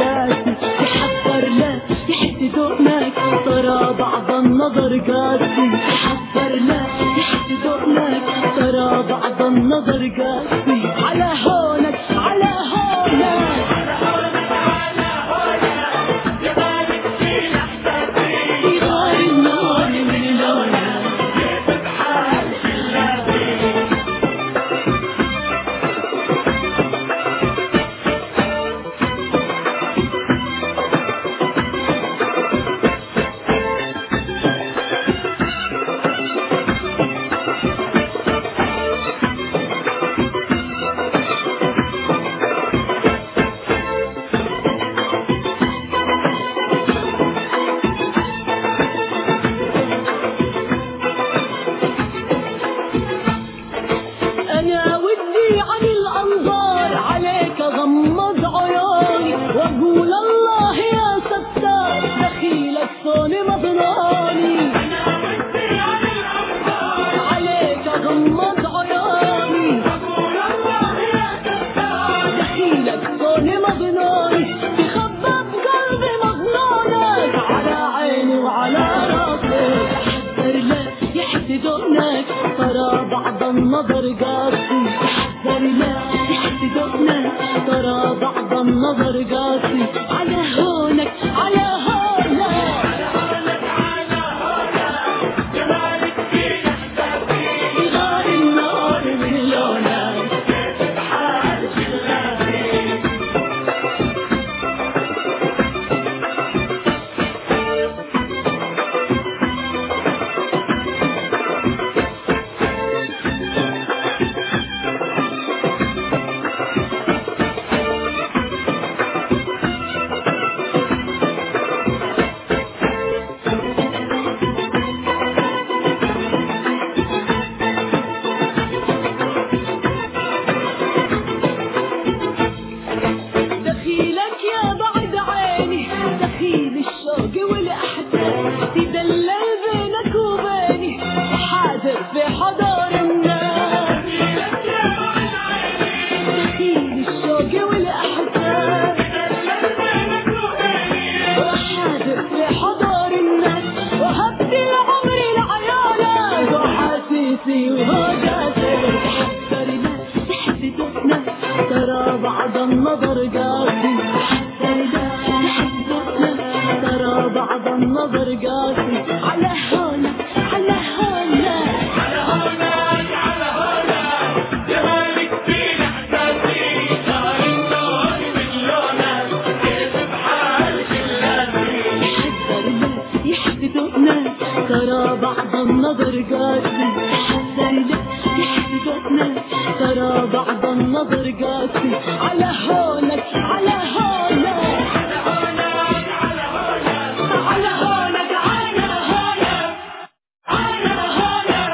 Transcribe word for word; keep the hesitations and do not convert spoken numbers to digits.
قاسي، تحذر لا يحسدونك ترى بعض النظر قاسي، تحذر لا يحسدونك ترى بعض النظر قاسي. على هونك على هونك على هونك جمالك في احساسي، يغار النار من لونك كيف بحال شلاتي. أنا ودي عن الأنظار عليك أغمض عيوني وأقول الله يا ستار دخيلك صوني مظنوني. أنا ودي عن الأنظار عليك أغمض عيوني وأقول الله يا ستار دخيلك صوني مظنوني. تخبى بقلبي مظنونك على عيني وعلى راسي، تحذر لا يحسدونك ترى بعض النظر قاسي، تحذر لا يحسدونك ترى بعض النظر قاسي. على هونك على هونك على هونك على هونك جمالك في احساسي، يغار النار من لونك كيف بحال شلاتي. دخيلك يا بعد عيني دخيل الشوق والأحزان، تدلل بينك وبيني وحاضر في حضار الناس. دخيلك يا بعد عيني دخيل الشوق والأحزان، تدلل بينك وبيني وحاضر في حضار الناس. وهبت عمري لعيالك وحاسيسي وهجاسي، تحذر لا تحسدونك ترى بعض النظر قاسي، تحذر لا تحسدونك ترى بعض النظر قاسي. على هونك على هونك على هونك على هونك جمالك في احساسي، يغار النار من لونك كيف بحال شلاتي. تحذر لا يحسدونك ترى بعض النظر قاسي، تحذر لا يحسدونك ترى بعض النظر قاسي.